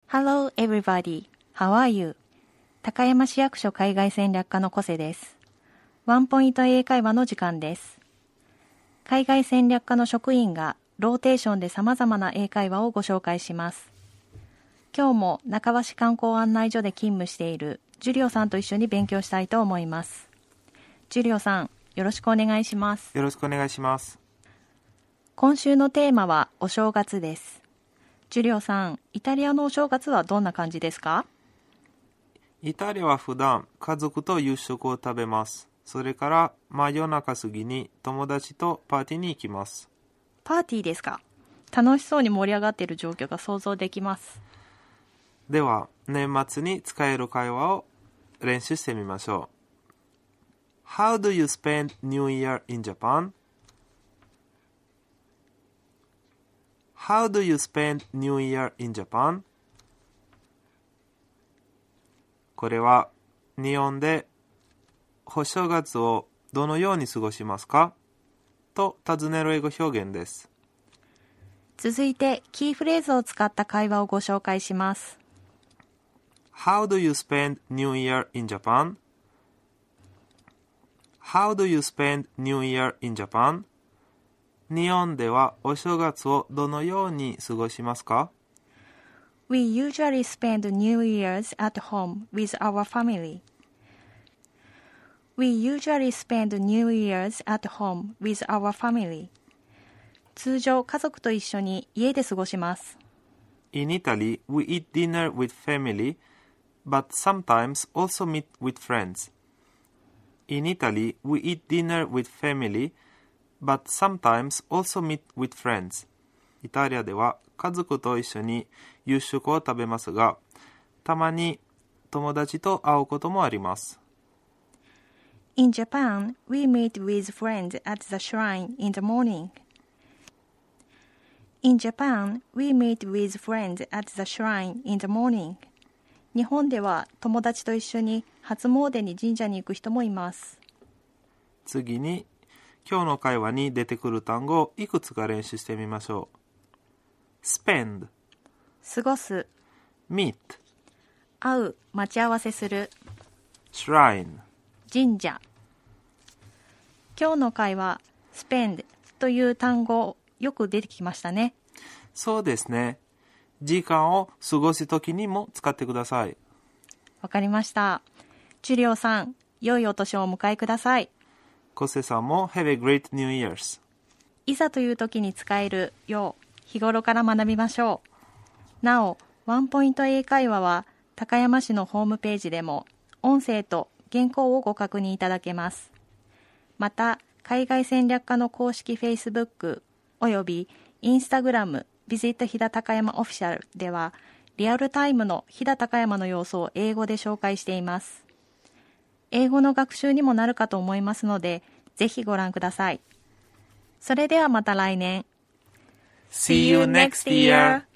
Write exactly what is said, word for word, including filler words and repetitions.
Hello everybody. How are you? 高山市役所海外戦略課の小瀬です。ワンポイント英会話の時間です。海外戦略課の職員がローテーションで様々な英会話をご紹介します。今日も中橋観光案内所で勤務しているジュリオさんと一緒に勉強したいと思います。ジュリオさん、よろしくお願いします。 よろしくお願いします。 今週のテーマはお正月です。ジュリオさん、イタリアのお正月はどんな感じですか？ イタリアは普段家族と夕食を食べます。それから真夜中過ぎに友達とパーティーに行きます。 パーティーですか？楽しそうに盛り上がっている状況が想像できます。 では、年末に使える会話を練習してみましょう。How do you spend New Year in Japan?How do you spend New Year in Japan? これは日本でお正月をどのように過ごしますかと尋ねる英語表現です。 続いてキーフレーズを使った会話をご紹介します。 How do you spend New Year in Japan? How do you spend New Year in Japan?日本ではお正月をどのように過ごしますか？ We usually spend New Year's at home with our family. We usually spend New Year's at home with our family. 通常家族と一緒に家で過ごします。 In Italy, we eat dinner with family, but sometimes also meet with friends. In Italy, we eat dinner with family,But sometimes also meet with friends. イタリアでは家族と一緒に夕食を食べますが、たまに友達と会うこともあります。 In Japan, we meet with friends at the shrine in the morning. In Japan, we meet with friends at the shrine in the morning. 日本では友達と一緒に初詣に神社に行く人もいます。 次に今日の会話に出てくる単語をいくつか練習してみましょう。spend 過ごす meet 会う、待ち合わせする shrine 神社。今日の会話 spend という単語よく出てきましたね。 そうですね。時間を過ごすときにも使ってください。 わかりました。ジュリオさん、良いお年をお迎えください。 小瀬さんも Have a great New Year's。 いざという時に使えるよう日頃から学びましょう。なお、ワンポイント英会話は高山市のホームページでも音声と原稿をご確認いただけます。また、海外戦略課の公式 Facebook および Instagram ビジット飛騨高山オフィシャルではリアルタイムの飛騨高山の様子を英語で紹介しています。英語の学習にもなるかと思いますので、ぜひご覧ください。それではまた来年。 See you next year!